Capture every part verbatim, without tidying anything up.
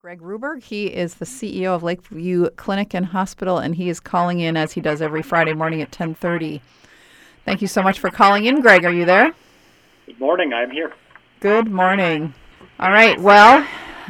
Greg Ruberg. He is the C E O of Lakeview Clinic and Hospital, and he is calling in as he does every Friday morning at ten thirty. Thank you so much for calling in, Greg. Are you there? Good morning. I'm here. Good morning. All right. Well,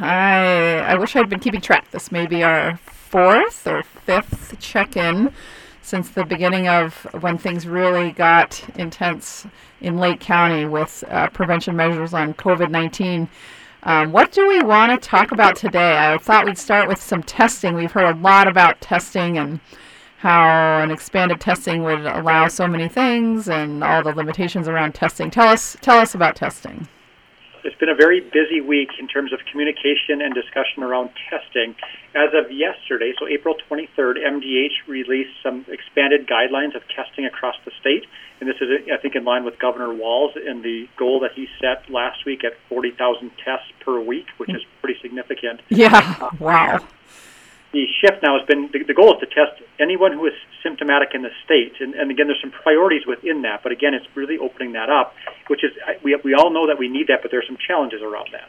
I I wish I'd been keeping track. This may be our fourth or fifth check-in since the beginning of when things really got intense in Lake County with uh, prevention measures on COVID nineteen. Um, what do we want to talk about today? I thought we'd start with some testing. We've heard a lot about testing and how an expanded testing would allow so many things and all the limitations around testing. Tell us, tell us about testing. It's been a very busy week in terms of communication and discussion around testing. As of yesterday, so April twenty-third, M D H released some expanded guidelines of testing across the state. And this is, I think, in line with Governor Walz and the goal that he set last week at forty thousand tests per week, which is pretty significant. Yeah, uh, wow. The shift now has been, the, the goal is to test anyone who is symptomatic in the state. And, and again, there's some priorities within that. But again, it's really opening that up, which is, we, we all know that we need that, but there are some challenges around that.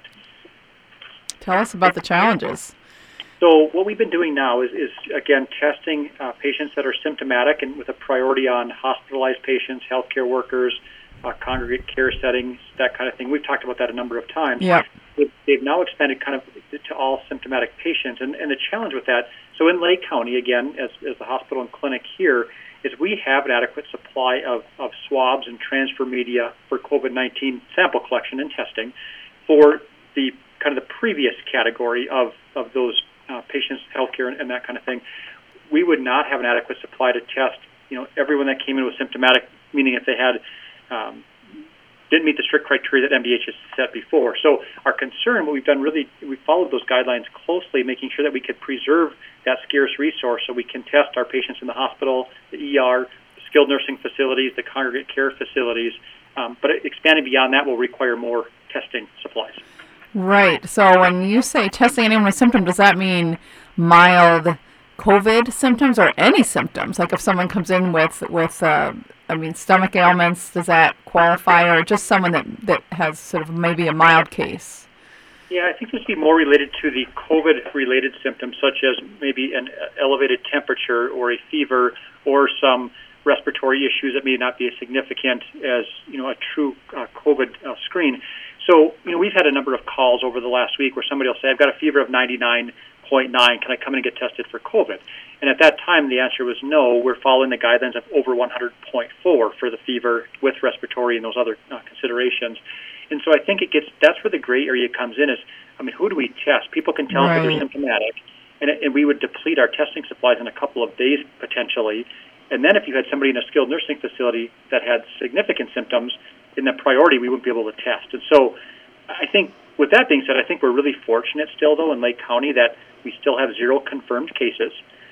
Tell us about the challenges. So what we've been doing now is, is again, testing uh, patients that are symptomatic and with a priority on hospitalized patients, healthcare workers, uh, congregate care settings, that kind of thing. We've talked about that a number of times. Yeah. They've, they've now expanded kind of to all symptomatic patients. And, and the challenge with that, so in Lake County, again, as, as the hospital and clinic here, is we have an adequate supply of, of swabs and transfer media for COVID nineteen sample collection and testing for the kind of the previous category of, of those Uh, patients, healthcare, and, and that kind of thing. We would not have an adequate supply to test, you know, everyone that came in was symptomatic, meaning if they had um, didn't meet the strict criteria that M D H has set before. So our concern, what we've done, really, we followed those guidelines closely, making sure that we could preserve that scarce resource so we can test our patients in the hospital, the E R, the skilled nursing facilities, the congregate care facilities. Um, but expanding beyond that will require more testing supplies. Right. So when you say testing anyone with symptoms, does that mean mild COVID symptoms or any symptoms? Like if someone comes in with, with uh, I mean, stomach ailments, does that qualify, or just someone that, that has sort of maybe a mild case? Yeah, I think this would be more related to the COVID-related symptoms, such as maybe an elevated temperature or a fever or some respiratory issues that may not be as significant as, you know, a true uh, COVID uh, screen. So, you know, we've had a number of calls over the last week where somebody will say, I've got a fever of ninety-nine point nine. Can I come in and get tested for COVID? And at that time, the answer was no. We're following the guidelines of over one hundred point four for the fever with respiratory and those other uh, considerations. And so I think it gets, that's where the gray area comes in is, I mean, who do we test? People can tell right. if they're symptomatic, and, and we would deplete our testing supplies in a couple of days potentially. And then if you had somebody in a skilled nursing facility that had significant symptoms, in the priority, we wouldn't be able to test. And so I think, with that being said, I think we're really fortunate still, though, in Lake County that we still have zero confirmed cases.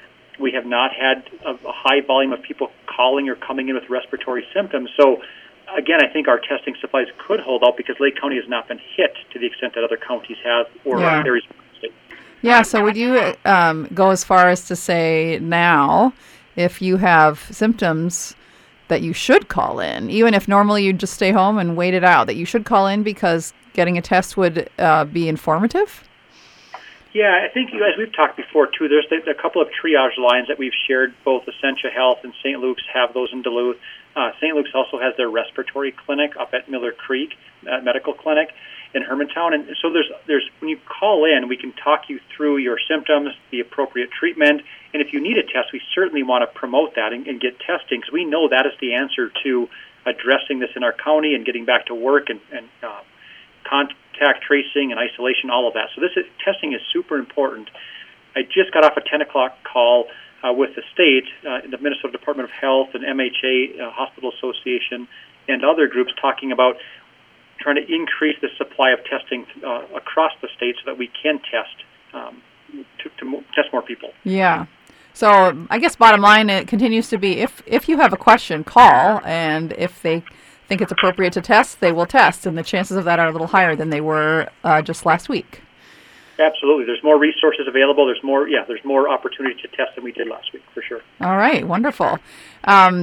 We have not had a, a high volume of people calling or coming in with respiratory symptoms. So, again, I think our testing supplies could hold out because Lake County has not been hit to the extent that other counties have or yeah. areas of the state. Yeah, so would you um, go as far as to say now, if you have symptoms that you should call in, even if normally you'd just stay home and wait it out, that you should call in because getting a test would uh, be informative? Yeah, I think, as we've talked before, too, there's a couple of triage lines that we've shared. Both Essentia Health and Saint Luke's have those in Duluth. Uh, Saint Luke's also has their respiratory clinic up at Miller Creek uh, Medical Clinic in Hermantown. And so there's, there's when you call in, we can talk you through your symptoms, the appropriate treatment, and if you need a test, we certainly want to promote that and, and get testing because we know that is the answer to addressing this in our county and getting back to work and, and uh, contact tracing and isolation, all of that. So this is, testing is super important. I just got off a ten o'clock call uh, with the state, uh, the Minnesota Department of Health and M H A, uh, Hospital Association, and other groups talking about trying to increase the supply of testing uh, across the state so that we can test um, to, to mo- test more people. Yeah. So I guess bottom line, it continues to be if, if you have a question, call, and if they think it's appropriate to test, they will test, and the chances of that are a little higher than they were uh, just last week. Absolutely. There's more resources available. There's more, yeah, there's more opportunity to test than we did last week, for sure. All right. Wonderful. Um,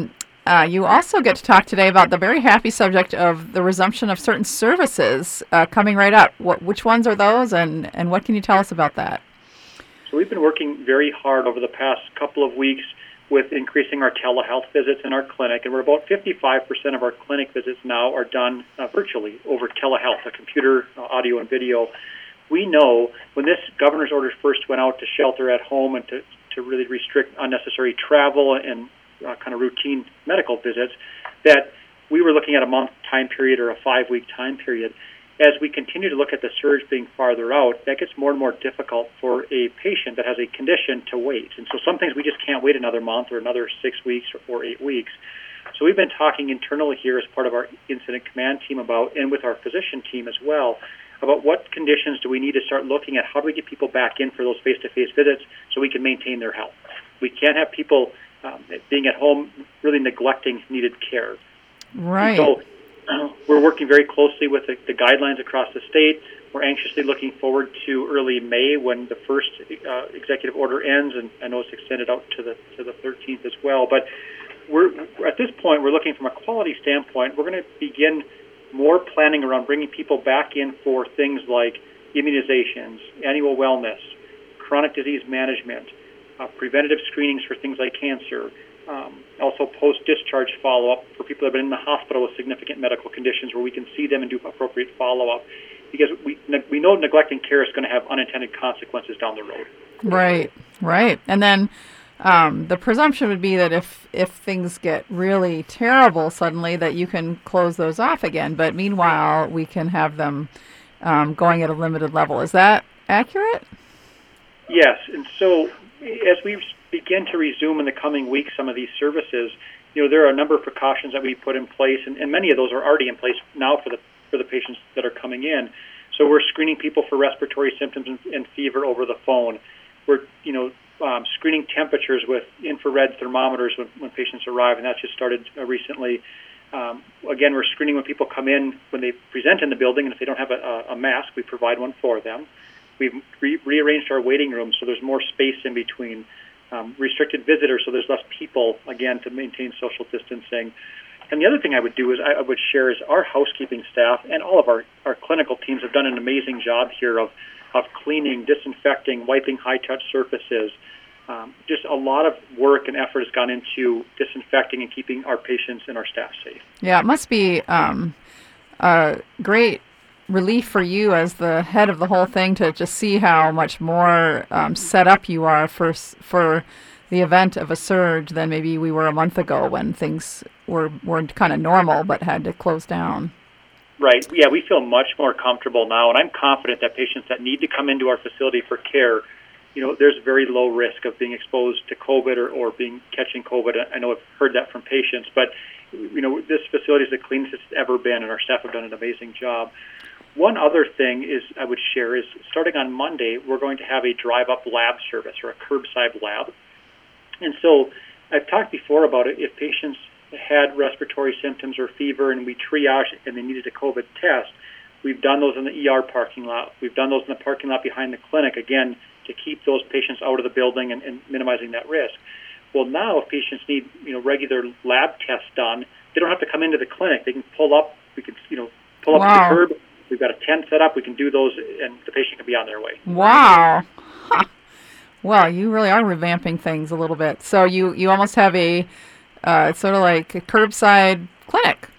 uh, you also get to talk today about the very happy subject of the resumption of certain services uh, coming right up. What, which ones are those, and, and what can you tell us about that? So we've been working very hard over the past couple of weeks with increasing our telehealth visits in our clinic, and we're about fifty-five percent of our clinic visits now are done uh, virtually over telehealth, a computer, uh, audio, and video. We know when this governor's order first went out to shelter at home and to, to really restrict unnecessary travel and uh, kind of routine medical visits, that we were looking at a month time period or a five-week time period. As we continue to look at the surge being farther out, that gets more and more difficult for a patient that has a condition to wait. And so some things we just can't wait another month or another six weeks or, or eight weeks. So we've been talking internally here as part of our incident command team about, and with our physician team as well, about what conditions do we need to start looking at. How do we get people back in for those face-to-face visits so we can maintain their health? We can't have people um, being at home really neglecting needed care. Right. And so uh, we're working very closely with the, the guidelines across the state. We're anxiously looking forward to early May when the first uh, executive order ends, and I know it's extended out to the to the thirteenth as well. But we're at this point, we're looking from a quality standpoint. We're going to begin more planning around bringing people back in for things like immunizations, annual wellness, chronic disease management, uh, preventative screenings for things like cancer, um, also post-discharge follow-up for people that have been in the hospital with significant medical conditions where we can see them and do appropriate follow-up. Because we we know neglecting care is going to have unintended consequences down the road. Right, right. And then Um, the presumption would be that if, if things get really terrible suddenly, that you can close those off again. But meanwhile, we can have them um, going at a limited level. Is that accurate? Yes. And so as we begin to resume in the coming weeks some of these services, you know, there are a number of precautions that we put in place, and, and many of those are already in place now for the for the patients that are coming in. So we're screening people for respiratory symptoms and, and fever over the phone. We're, you know, Um, screening temperatures with infrared thermometers when, when patients arrive, and that just started uh, recently. Um, again, we're screening when people come in when they present in the building, and if they don't have a, a mask, we provide one for them. We've re- rearranged our waiting rooms so there's more space in between. Um, restricted visitors so there's less people, again, to maintain social distancing. And the other thing I would do is I, I would share is our housekeeping staff and all of our, our clinical teams have done an amazing job here of of cleaning, disinfecting, wiping high-touch surfaces. Um, just a lot of work and effort has gone into disinfecting and keeping our patients and our staff safe. Yeah, it must be um, a great relief for you as the head of the whole thing to just see how much more um, set up you are for for the event of a surge than maybe we were a month ago when things were, were kind of normal but had to close down. Right. Yeah, we feel much more comfortable now, and I'm confident that patients that need to come into our facility for care, you know, there's very low risk of being exposed to COVID or, or being catching COVID. I know I've heard that from patients, but, you know, this facility is the cleanest it's ever been, and our staff have done an amazing job. One other thing is I would share is starting on Monday, we're going to have a drive-up lab service or a curbside lab. And so I've talked before about it. If patients had respiratory symptoms or fever and we triage and they needed a COVID test, we've done those in the E R parking lot. We've done those in the parking lot behind the clinic, again, to keep those patients out of the building and, and minimizing that risk. Well, now if patients need, you know, regular lab tests done, they don't have to come into the clinic. They can pull up, we can, you know, pull up Wow. to the curb. We've got a tent set up. We can do those, and the patient can be on their way. Wow. Huh. Well, you really are revamping things a little bit. So you, you almost have a, uh, it's sort of like a curbside clinic.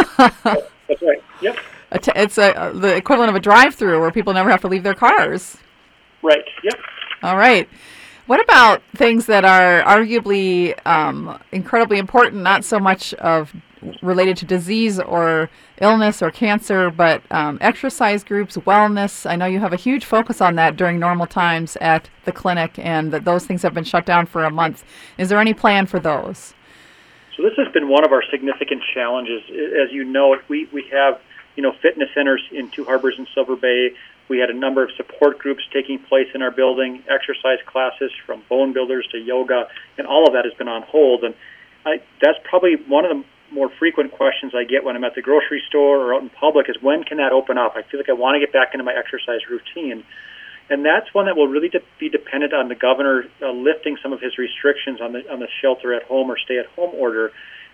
That's right. Yep. A t- it's a, the equivalent of a drive-through where people never have to leave their cars. Right. Yep. All right. What about things that are arguably um, incredibly important, not so much of related to disease or illness or cancer, but um, exercise groups, wellness? I know you have a huge focus on that during normal times at the clinic, and that those things have been shut down for a month. Is there any plan for those? So this has been one of our significant challenges. As you know, we, we have, you know, fitness centers in Two Harbors and Silver Bay. We had a number of support groups taking place in our building, exercise classes from bone builders to yoga, and all of that has been on hold. And I, that's probably one of the more frequent questions I get when I'm at the grocery store or out in public is, when can that open up? I feel like I want to get back into my exercise routine. And that's one that will really de- be dependent on the governor uh, lifting some of his restrictions on the on the shelter-at-home or stay-at-home order.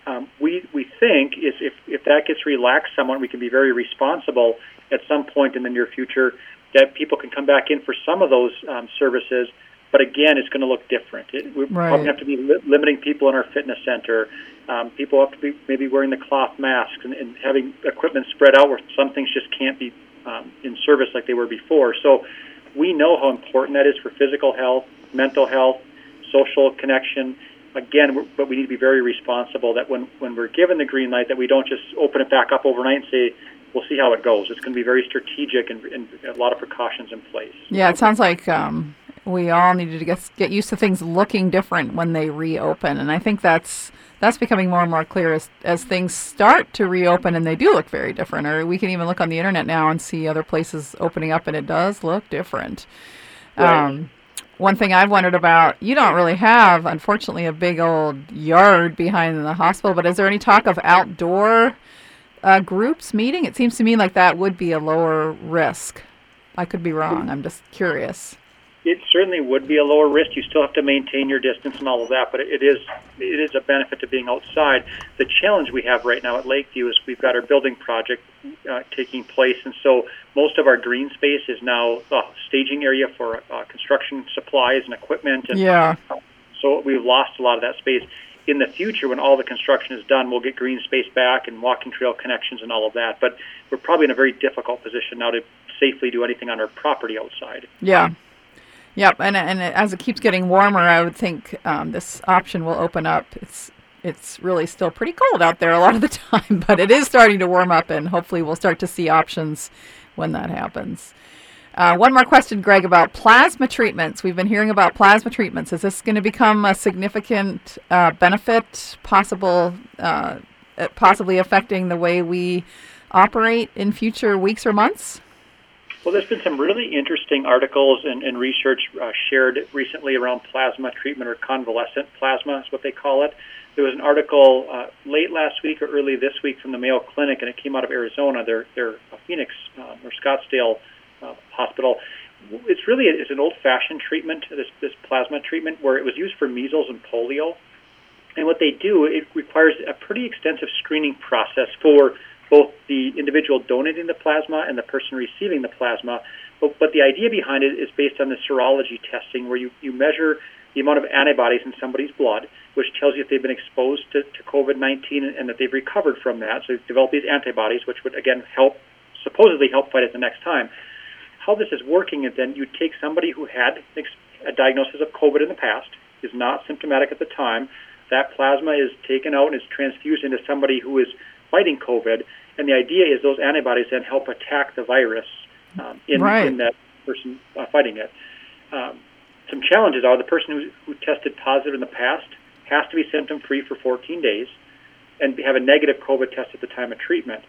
um, we we think is if, if that gets relaxed somewhat, we can be very responsible at some point in the near future that people can come back in for some of those um, services. But again, it's going to look different. It, we right. probably have to be li- limiting people in our fitness center. Um, people have to be maybe wearing the cloth masks and, and having equipment spread out where some things just can't be um, in service like they were before. So we know how important that is for physical health, mental health, social connection. Again, we're, but we need to be very responsible that when, when we're given the green light that we don't just open it back up overnight and say, we'll see how it goes. It's going to be very strategic and, and a lot of precautions in place. Yeah, it sounds like um, we all needed to get get used to things looking different when they reopen, and I think that's that's becoming more and more clear as as things start to reopen, and they do look very different. Or we can even look on the internet now and see other places opening up, and it does look different. Right. Um, one thing I've wondered about, you don't really have, unfortunately, a big old yard behind the hospital, but is there any talk of outdoor Uh, groups meeting? It seems to me like that would be a lower risk. I could be wrong. I'm just curious. It certainly would be a lower risk. You still have to maintain your distance and all of that, but it is it is a benefit to being outside. The challenge we have right now at Lakeview is we've got our building project uh, taking place, and so most of our green space is now a staging area for uh, construction supplies and equipment. And Yeah. so we've lost a lot of that space. In the future, when all the construction is done, we'll get green space back and walking trail connections and all of that. But we're probably in a very difficult position now to safely do anything on our property outside. Yeah. Yep. And and as it keeps getting warmer, I would think um, this option will open up. It's it's really still pretty cold out there a lot of the time, but it is starting to warm up, and hopefully we'll start to see options when that happens. Uh, one more question, Greg, about plasma treatments. We've been hearing about plasma treatments. Is this going to become a significant uh, benefit, possible, uh, possibly affecting the way we operate in future weeks or months? Well, there's been some really interesting articles and, and research uh, shared recently around plasma treatment, or convalescent plasma is what they call it. There was an article uh, late last week or early this week from the Mayo Clinic, and it came out of Arizona. They're, they're Phoenix uh, or Scottsdale Uh, hospital. It's really it's an old-fashioned treatment, this this plasma treatment, where it was used for measles and polio. And what they do, it requires a pretty extensive screening process for both the individual donating the plasma and the person receiving the plasma. But, but the idea behind it is based on the serology testing, where you, you measure the amount of antibodies in somebody's blood, which tells you if they've been exposed to, to COVID nineteen and, and that they've recovered from that. So they've developed these antibodies, which would, again, help supposedly help fight it the next time. How this is working is then you take somebody who had a diagnosis of COVID in the past, is not symptomatic at the time, that plasma is taken out and is transfused into somebody who is fighting COVID, and the idea is those antibodies then help attack the virus um, in, right. in that person uh, fighting it. Um, some challenges are the person who, who tested positive in the past has to be symptom-free for fourteen days and have a negative COVID test at the time of treatment.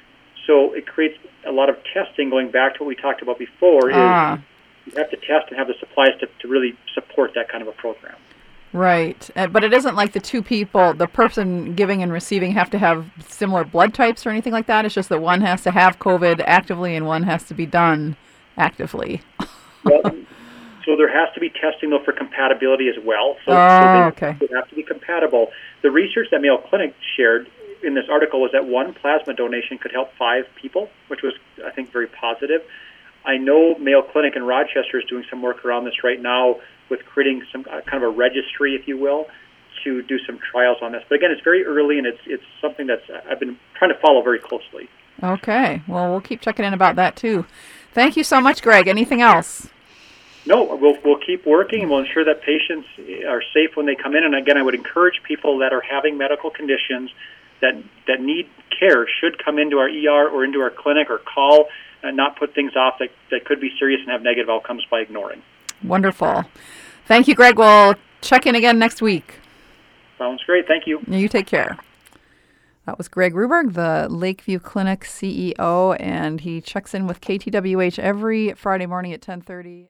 So it creates a lot of testing, going back to what we talked about before, is ah. you have to test and have the supplies to, to really support that kind of a program. Right. Uh, but it isn't like the two people, the person giving and receiving, have to have similar blood types or anything like that. It's just that one has to have COVID actively and one has to be done actively. Well, so there has to be testing, though, for compatibility as well. So, oh, so they, okay. they have to be compatible. The research that Mayo Clinic shared in this article was that one plasma donation could help five people, which was, I think, very positive. I know Mayo Clinic in Rochester is doing some work around this right now with creating some uh, kind of a registry, if you will, to do some trials on this. But again, it's very early, and it's it's something that's I've been trying to follow very closely. Okay. Well, we'll keep checking in about that, too. Thank you so much, Greg. Anything else? No, we'll we'll keep working, and we'll ensure that patients are safe when they come in. And again, I would encourage people that are having medical conditions that that need care should come into our E R or into our clinic or call and not put things off that, that could be serious and have negative outcomes by ignoring. Wonderful. Thank you, Greg. We'll check in again next week. Sounds great. Thank you. You take care. That was Greg Ruberg, the Lakeview Clinic C E O, and he checks in with K T W H every Friday morning at ten thirty.